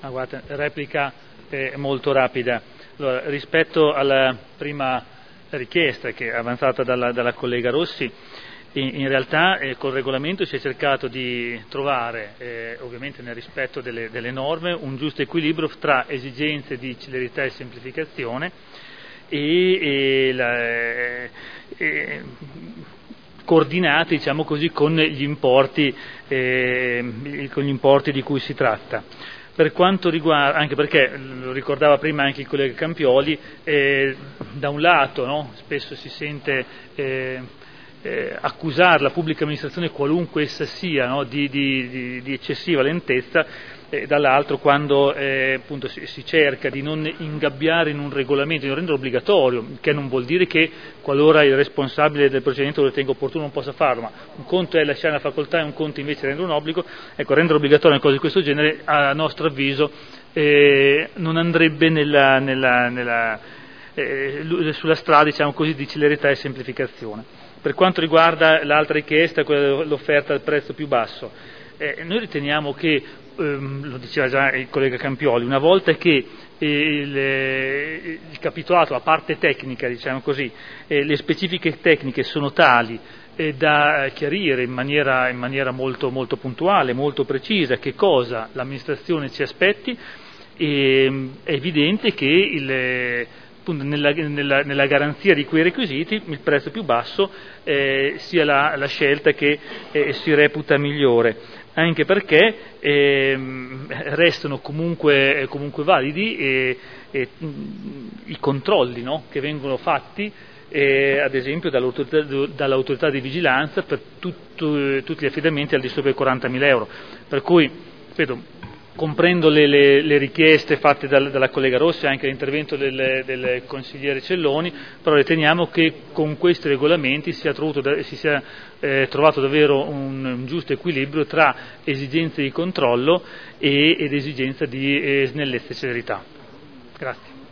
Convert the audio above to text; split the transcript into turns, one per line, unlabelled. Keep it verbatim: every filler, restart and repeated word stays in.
Ah, guarda, replica eh, molto rapida. Allora, rispetto alla prima richiesta che è avanzata dalla, dalla collega Rossi, in, in realtà eh, col regolamento si è cercato di trovare, eh, ovviamente nel rispetto delle, delle norme, un giusto equilibrio tra esigenze di celerità e semplificazione e, e, la, e coordinate, diciamo così, con gli importi, eh, con gli importi di cui si tratta. Per quanto riguarda, anche perché lo ricordava prima anche il collega Campioli, eh, da un lato, no, spesso si sente eh, eh, accusare la pubblica amministrazione, qualunque essa sia, no, di, di, di eccessiva lentezza, e dall'altro quando eh, appunto si, si cerca di non ingabbiare in un regolamento, di non rendere obbligatorio, che non vuol dire che qualora il responsabile del procedimento lo ritenga opportuno non possa farlo, ma un conto è lasciare la facoltà e un conto invece è rendere un obbligo. Ecco, rendere obbligatorio una cosa di questo genere, a nostro avviso, eh, non andrebbe nella, nella, nella, eh, sulla strada, diciamo così, di celerità e semplificazione. Per quanto riguarda l'altra richiesta, quella dell'offerta al prezzo più basso, eh, noi riteniamo che, ehm, lo diceva già il collega Campioli, una volta che eh, il, eh, il capitolato, la parte tecnica, diciamo così, eh, le specifiche tecniche sono tali eh, da chiarire in maniera, in maniera molto, molto puntuale, molto precisa che cosa l'amministrazione ci aspetti, e, è evidente che il Nella, nella, nella garanzia di quei requisiti il prezzo più basso eh, sia la, la scelta che eh, si reputa migliore, anche perché eh, restano comunque, eh, comunque validi eh, eh, i controlli, no, che vengono fatti eh, ad esempio dall'autorità, dall'autorità di vigilanza per tutto, tutti gli affidamenti al di sopra dei quarantamila euro, per cui ripeto, comprendo le, le, le richieste fatte dal, dalla collega Rossi e anche l'intervento del, del consigliere Celloni, però riteniamo che con questi regolamenti sia trovato, si sia eh, trovato davvero un, un giusto equilibrio tra esigenze di controllo e, ed esigenza di eh, snellezza e celerità. Grazie.